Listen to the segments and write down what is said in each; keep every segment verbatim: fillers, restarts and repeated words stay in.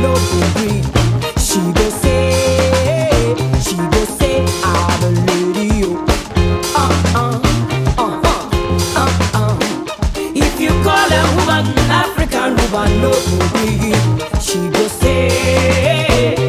no degree. She go say, she go say, I'm a lady. Uh uh, uh uh, uh uh. If you call a woman African woman, no degree. She go say.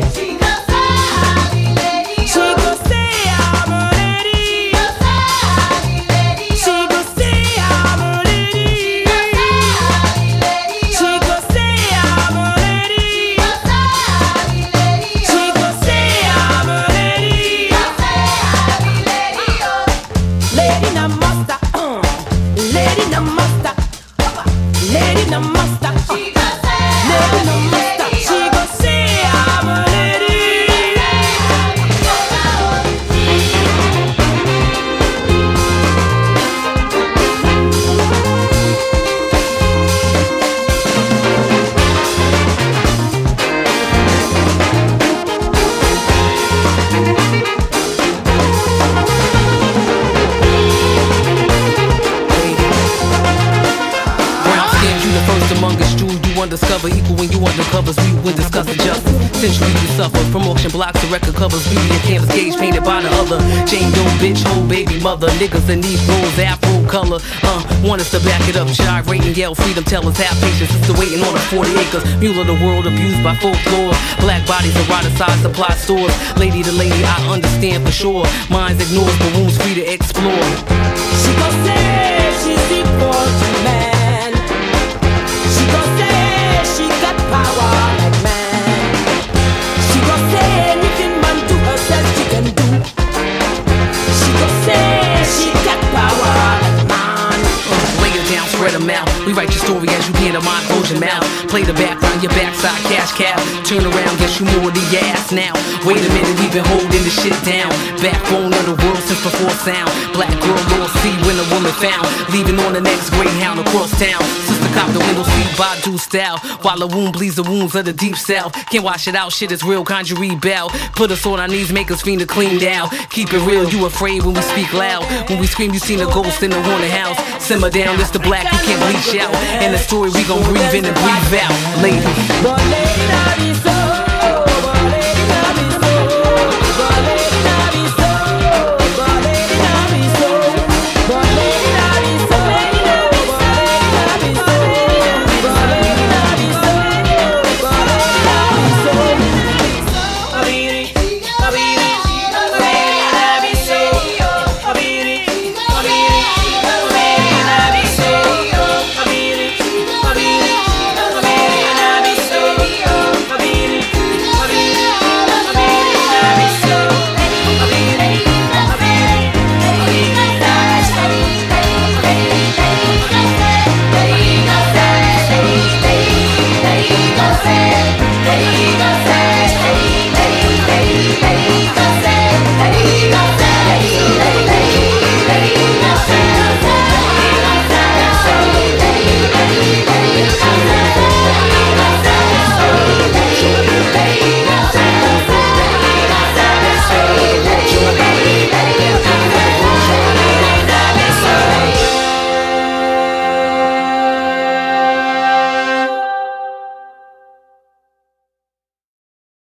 Undiscovered, equal when you undercovers, we would discuss injustice. Centuries we suffer, from auction blocks to record covers, beauty and canvas gauge painted by the other. Jane Doe, bitch, whole baby mother, niggas in these roles, afro color. Uh, want us to back it up, gyrate and yell, freedom tellers, have patience, sister waiting on the forty acres. Mule of the world abused by folklore. Black bodies, eroticized supply stores. Lady to lady, I understand for sure. Minds ignored, but wombs free to explore. She gon' say she's equal to man. She gon' say she got power like man. She gon' say anything man to herself she can do. She gon' say she got power like man. Lay it down, spread them out. We write your story as you hear the mind close your mouth. Play the background, your backside, cash cow. Turn around, guess you more than your ass now. Wait a minute, we've been holding this shit down. Backbone of the world since before sound. Black girl, Lord see when a woman found. Leaving on the next Greyhound across town. Sister cop the window seat, Badu style. While the wound bleeds the wounds of the deep south. Can't wash it out, shit is real, conjure rebel. Put us on our knees, make us fiend to clean down. Keep it real, you afraid when we speak loud. When we scream, you seen a ghost in the haunted house. Simmer down, it's the black, you can't bleach out. And the story we gon' breathe in and breathe out. Lady. But lady, not be so. But lady, not be so. But lady, not be so. But lady, not be so. But lady, not be so. Lady, not be so. But lady, not be so. But lady, not be so. Abiri, abiri, lady, not be so. Abiri, abiri, lady, not be so. Abiri, abiri, lady, not be so. Abiri, abiri, lady, not be so. Abiri, abiri, lady, not be so.